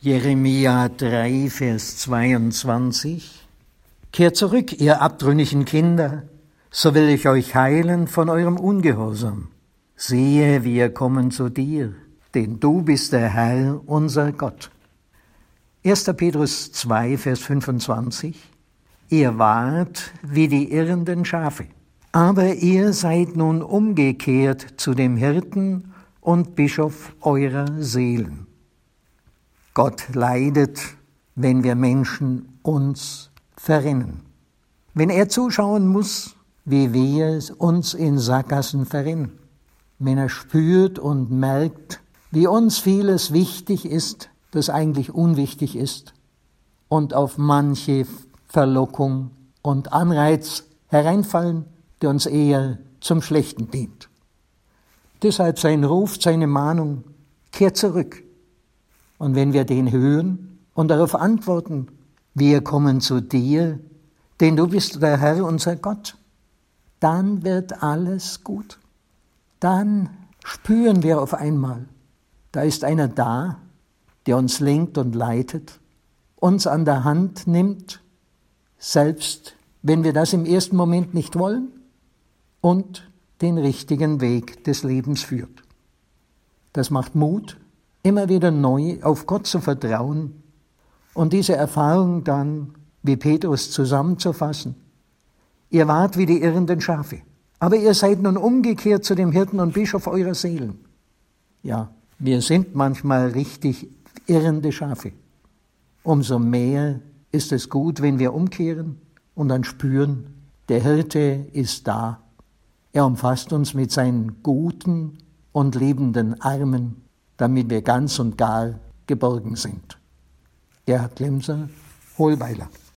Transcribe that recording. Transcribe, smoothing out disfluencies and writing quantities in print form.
Jeremia 3, Vers 22. Kehrt zurück, ihr abtrünnigen Kinder, so will ich euch heilen von eurem Ungehorsam. Siehe, wir kommen zu dir, denn du bist der Herr, unser Gott. 1. Petrus 2, Vers 25. Ihr wart wie die irrenden Schafe, aber ihr seid nun umgekehrt zu dem Hirten und Bischof eurer Seelen. Gott leidet, wenn wir Menschen uns verrennen. Wenn er zuschauen muss, wie wir uns in Sackgassen verrennen. Wenn er spürt und merkt, wie uns vieles wichtig ist, das eigentlich unwichtig ist, und auf manche Verlockung und Anreiz hereinfallen, der uns eher zum Schlechten dient. Deshalb sein Ruf, seine Mahnung, kehrt zurück. Und wenn wir den hören und darauf antworten, wir kommen zu dir, denn du bist der Herr, unser Gott, dann wird alles gut. Dann spüren wir auf einmal, da ist einer da, der uns lenkt und leitet, uns an der Hand nimmt, selbst wenn wir das im ersten Moment nicht wollen, und den richtigen Weg des Lebens führt. Das macht Mut, immer wieder neu auf Gott zu vertrauen und diese Erfahrung dann, wie Petrus, zusammenzufassen. Ihr wart wie die irrenden Schafe, aber ihr seid nun umgekehrt zu dem Hirten und Bischof eurer Seelen. Ja, wir sind manchmal richtig irrende Schafe. Umso mehr ist es gut, wenn wir umkehren und dann spüren, der Hirte ist da. Er umfasst uns mit seinen guten und liebenden Armen, damit wir ganz und gar geborgen sind. Gerhard Glemser, Hohlweiler.